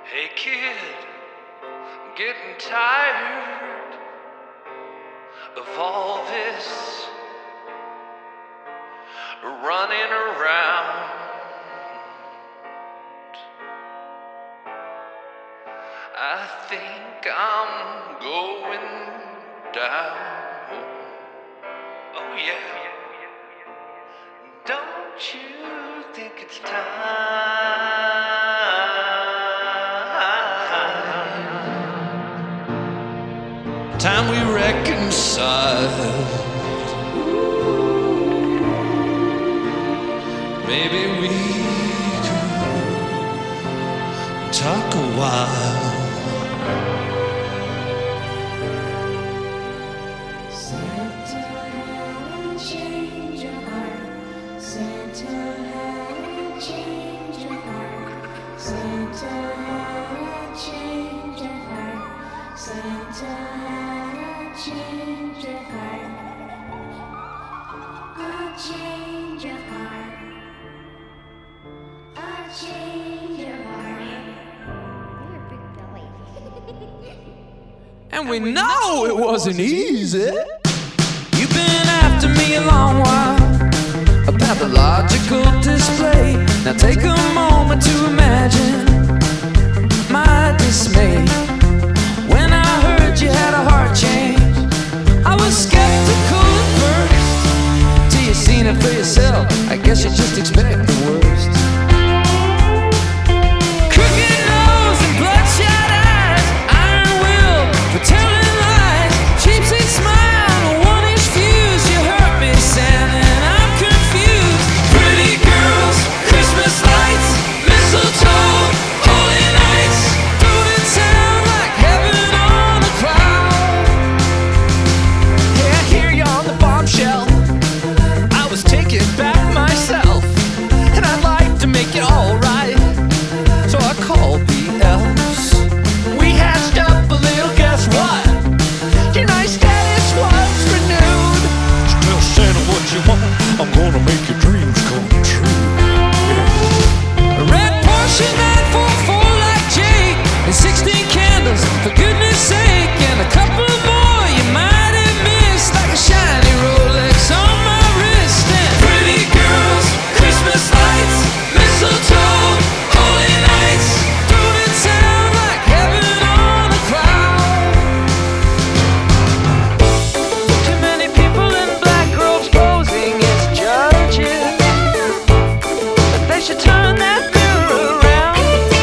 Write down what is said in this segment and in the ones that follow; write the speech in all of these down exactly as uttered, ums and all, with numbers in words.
Hey kid, I'm getting tired of all this running around. I think I'm going down. Oh yeah. Don't you think it's time? Time we reconcile. Maybe we could talk a while. Santa had a change of heart. Santa had a change of heart. Santa had a change of heart. Santa had a change of heart. A change of heart. A change of heart. You're a big belly. And we know it wasn't easy. You've been after me a long while, a pathological display. Now take a moment to imagine my dismay when I heard you had a heart change. I was skeptical at first, till you seen it for yourself. I guess you just expect the worst. Crooked nose and bloodshot eyes, iron will for telling lies, cheap seat smile, one-inch fuse. You hurt me, Santa, and I'm confused. Pretty girls, Christmas lights, mistletoe, holy nights. Don't it sound like heaven on a cloud? Yeah, I hear you on the bombshell. I was taken back myself, and I'd like to make it all right. So I called the elves. We hatched up a little, guess what? Your nice status was renewed. Just tell Santa what you want. I'm gonna make your dreams come true. A red Porsche nine four four like Jake, and sixteen candles, for goodness sake, and a couple more you might have missed, like a shiny Rolex on my wrist. And pretty girls, Christmas lights, mistletoe, holy nights. Don't it sound like heaven on a cloud? Too many people in black robes posing as judges, but they should turn that mirror around.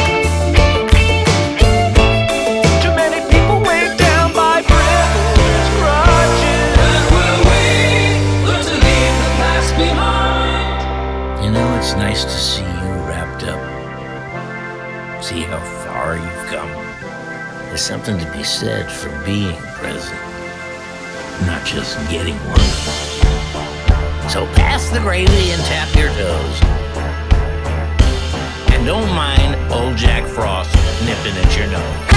Too many people weighed down by frivolous grudges. When will we learn to leave the past behind? You know, it's nice to see you wrapped up. See how far you've come. There's something to be said for being present, not just getting one. So pass the gravy and tap your toes. And don't mind old Jack Frost nipping at your nose.